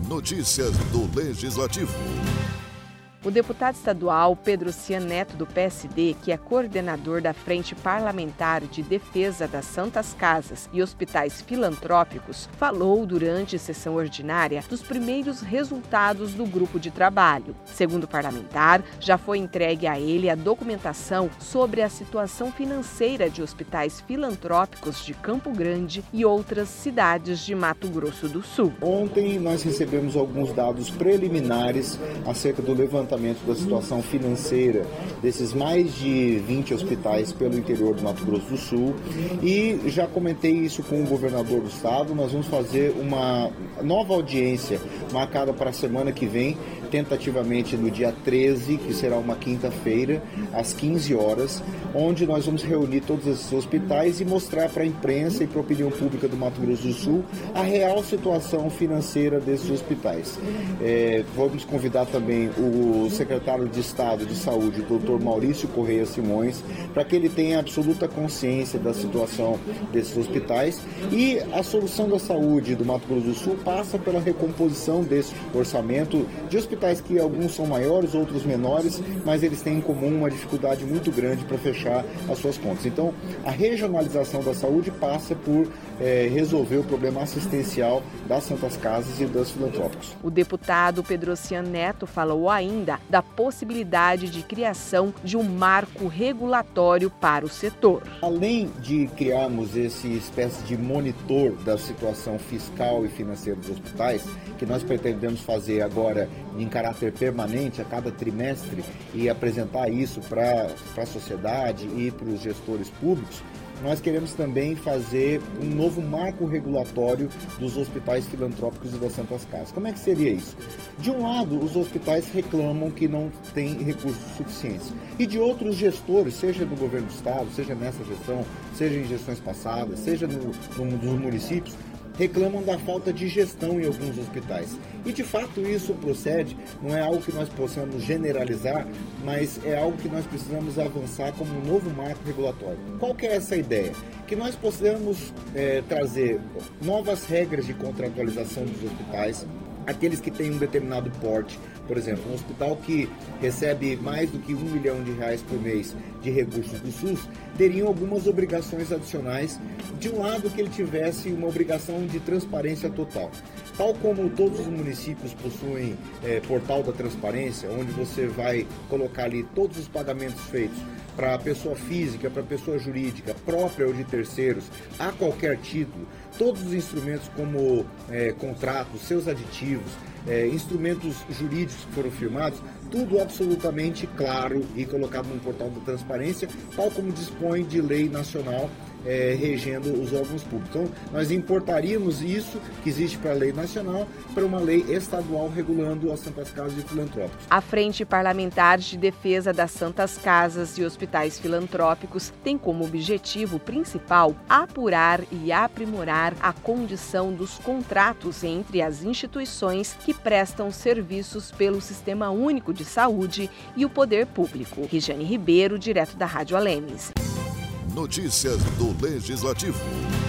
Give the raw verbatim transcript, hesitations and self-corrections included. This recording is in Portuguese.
Notícias do Legislativo. O deputado estadual Pedro Cian Neto, do P S D, que é coordenador da Frente Parlamentar de Defesa das Santas Casas e Hospitais Filantrópicos, falou durante sessão ordinária dos primeiros resultados do grupo de trabalho. Segundo o parlamentar, já foi entregue a ele a documentação sobre a situação financeira de hospitais filantrópicos de Campo Grande e outras cidades de Mato Grosso do Sul. Ontem nós recebemos alguns dados preliminares acerca do levantamento da situação financeira desses mais de vinte hospitais pelo interior do Mato Grosso do Sul e já comentei isso com o governador do estado. Nós vamos fazer uma nova audiência marcada para a semana que vem, tentativamente no dia treze, que será uma quinta-feira, às quinze horas, onde nós vamos reunir todos esses hospitais e mostrar para a imprensa e para a opinião pública do Mato Grosso do Sul a real situação financeira desses hospitais. É, vamos convidar também o secretário de Estado de Saúde, o doutor Maurício Correia Simões, para que ele tenha absoluta consciência da situação desses hospitais. E a solução da saúde do Mato Grosso do Sul passa pela recomposição desse orçamento de hospitais que alguns são maiores, outros menores, mas eles têm em comum uma dificuldade muito grande para fechar as suas contas. Então, a regionalização da saúde passa por é, resolver o problema assistencial das Santas Casas e dos filantrópicos. O deputado Pedro Cian Neto falou ainda da possibilidade de criação de um marco regulatório para o setor. Além de criarmos esse espécie de monitor da situação fiscal e financeira dos hospitais, que nós pretendemos fazer agora em caráter permanente a cada trimestre e apresentar isso para a sociedade e para os gestores públicos, nós queremos também fazer um novo marco regulatório dos hospitais filantrópicos e das Santas Casas. Como é que seria isso? De um lado, os hospitais reclamam que não têm recursos suficientes. E de outros gestores, seja do governo do estado, seja nessa gestão, seja em gestões passadas, seja no, no, nos municípios, reclamam da falta de gestão em alguns hospitais. E de fato isso procede, não é algo que nós possamos generalizar, mas é algo que nós precisamos avançar como um novo marco regulatório. Qual que é essa ideia? Que nós possamos é, trazer novas regras de contratualização dos hospitais, aqueles que têm um determinado porte. Por exemplo, um hospital que recebe mais do que um milhão de reais por mês de recursos do SUS, teriam algumas obrigações adicionais. De um lado, que ele tivesse uma obrigação de transparência total. Tal como todos os municípios possuem é, portal da transparência, onde você vai colocar ali todos os pagamentos feitos para a pessoa física, para a pessoa jurídica, própria ou de terceiros, a qualquer título, todos os instrumentos como é, contratos, seus aditivos, É, instrumentos jurídicos que foram firmados, tudo absolutamente claro e colocado no portal da transparência, tal como dispõe de lei nacional é, regendo os órgãos públicos. Então, nós importaríamos isso que existe para a lei nacional para uma lei estadual regulando as Santas Casas e filantrópicos. A Frente Parlamentar de Defesa das Santas Casas e Hospitais Filantrópicos tem como objetivo principal apurar e aprimorar a condição dos contratos entre as instituições que prestam serviços pelo Sistema Único de Saúde e o Poder Público. Regiane Ribeiro, direto da Rádio Alemes. Notícias do Legislativo.